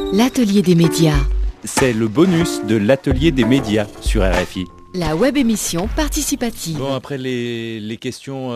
L'atelier des médias. C'est le bonus de l'atelier des médias sur RFI. La web émission participative. Bon, après les questions,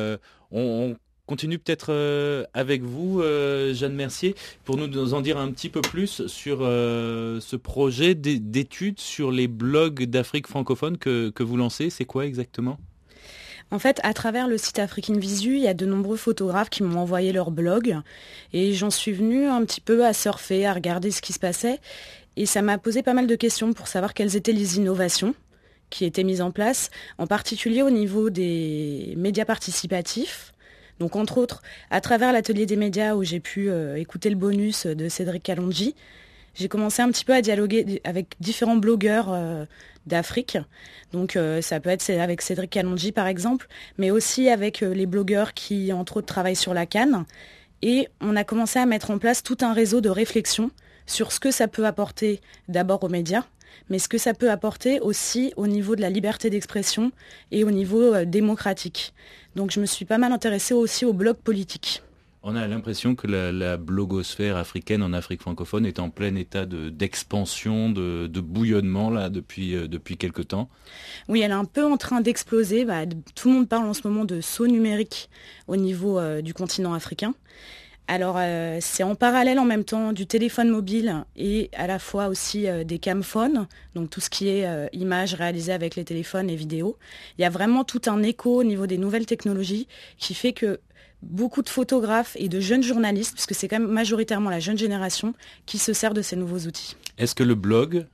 on continue peut-être avec vous, Jeanne Mercier, pour nous en dire un petit peu plus sur ce projet d'études sur les blogs d'Afrique francophone que vous lancez. C'est quoi exactement ? En fait, à travers le site African Visu, il y a de nombreux photographes qui m'ont envoyé leurs blogs et j'en suis venue un petit peu à surfer, à regarder ce qui se passait et ça m'a posé pas mal de questions pour savoir quelles étaient les innovations qui étaient mises en place, en particulier au niveau des médias participatifs. Donc entre autres, à travers l'atelier des médias où j'ai pu écouter le bonus de Cédric Kalonji, j'ai commencé un petit peu à dialoguer avec différents blogueurs d'Afrique. Donc ça peut être avec Cédric Kalonji par exemple, mais aussi avec les blogueurs qui entre autres travaillent sur la CAN. Et on a commencé à mettre en place tout un réseau de réflexion sur ce que ça peut apporter d'abord aux médias, mais ce que ça peut apporter aussi au niveau de la liberté d'expression et au niveau démocratique. Donc je me suis pas mal intéressée aussi aux blogs politiques. On a l'impression que la blogosphère africaine en Afrique francophone est en plein état d'expansion, de bouillonnement là, depuis quelque temps. Oui, elle est un peu en train d'exploser. Tout le monde parle en ce moment de saut numérique au niveau du continent africain. Alors c'est en parallèle en même temps du téléphone mobile et à la fois aussi des camphones, donc tout ce qui est images réalisées avec les téléphones et vidéos. Il y a vraiment tout un écho au niveau des nouvelles technologies qui fait que beaucoup de photographes et de jeunes journalistes, puisque c'est quand même majoritairement la jeune génération, qui se sert de ces nouveaux outils. Est-ce que le blog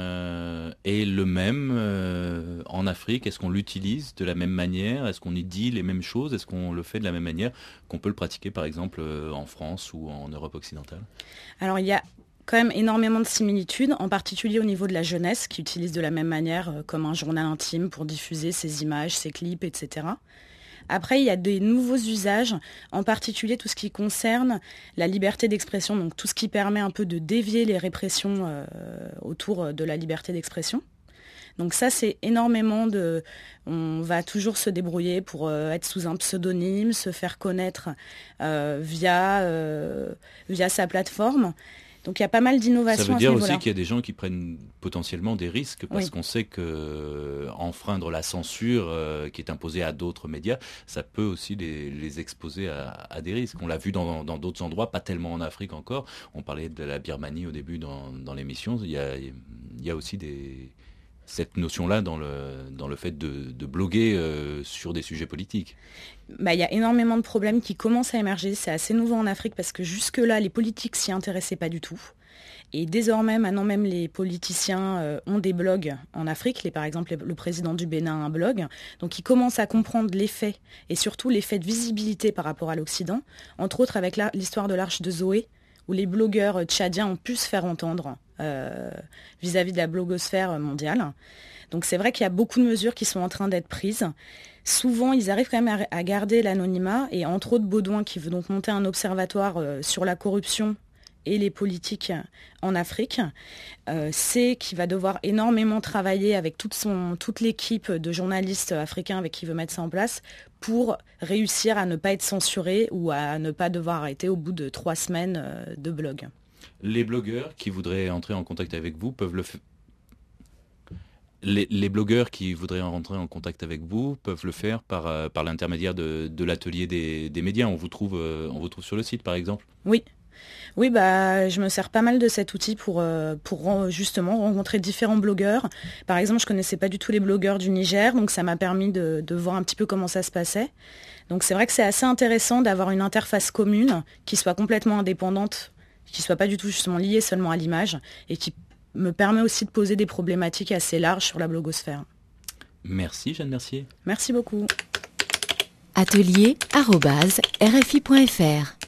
est le même en Afrique ? Est-ce qu'on l'utilise de la même manière ? Est-ce qu'on y dit les mêmes choses ? Est-ce qu'on le fait de la même manière qu'on peut le pratiquer par exemple en France ou en Europe occidentale ? Alors il y a quand même énormément de similitudes, en particulier au niveau de la jeunesse, qui utilise de la même manière comme un journal intime pour diffuser ses images, ses clips, etc. Après, il y a des nouveaux usages, en particulier tout ce qui concerne la liberté d'expression, donc tout ce qui permet un peu de dévier les répressions autour de la liberté d'expression. Donc ça, c'est énormément de... On va toujours se débrouiller pour être sous un pseudonyme, se faire connaître via sa plateforme. Donc il y a pas mal d'innovations. Ça veut dire aussi qu'il y a des gens qui prennent potentiellement des risques parce qu'on sait que enfreindre la censure qui est imposée à d'autres médias, ça peut aussi les exposer à des risques. On l'a vu dans d'autres endroits, pas tellement en Afrique encore. On parlait de la Birmanie au début dans l'émission. Il y a aussi cette notion-là dans le fait de bloguer sur des sujets politiques. Il y a énormément de problèmes qui commencent à émerger. C'est assez nouveau en Afrique parce que jusque-là, les politiques s'y intéressaient pas du tout. Et désormais, maintenant même, les politiciens ont des blogs en Afrique. Par exemple, le président du Bénin a un blog. Donc, ils commencent à comprendre l'effet et surtout l'effet de visibilité par rapport à l'Occident. Entre autres, avec l'histoire de l'Arche de Zoé, où les blogueurs tchadiens ont pu se faire entendre vis-à-vis de la blogosphère mondiale. Donc c'est vrai qu'il y a beaucoup de mesures qui sont en train d'être prises. Souvent, ils arrivent quand même à garder l'anonymat. Et entre autres, Baudouin, qui veut donc monter un observatoire sur la corruption et les politiques en Afrique, sait qu'il va devoir énormément travailler avec toute l'équipe de journalistes africains avec qui il veut mettre ça en place pour réussir à ne pas être censuré ou à ne pas devoir arrêter au bout de 3 semaines de blog. Les blogueurs qui voudraient entrer en contact avec vous peuvent le faire. Les blogueurs qui voudraient rentrer en contact avec vous peuvent le faire par l'intermédiaire de l'atelier des médias. On vous trouve sur le site, par exemple. Oui, je me sers pas mal de cet outil pour justement rencontrer différents blogueurs. Par exemple, je connaissais pas du tout les blogueurs du Niger, donc ça m'a permis de voir un petit peu comment ça se passait. Donc c'est vrai que c'est assez intéressant d'avoir une interface commune qui soit complètement indépendante, qui soit pas du tout justement liée seulement à l'image et qui me permet aussi de poser des problématiques assez larges sur la blogosphère. Merci Jeanne Mercier. Merci beaucoup. Atelier@rfi.fr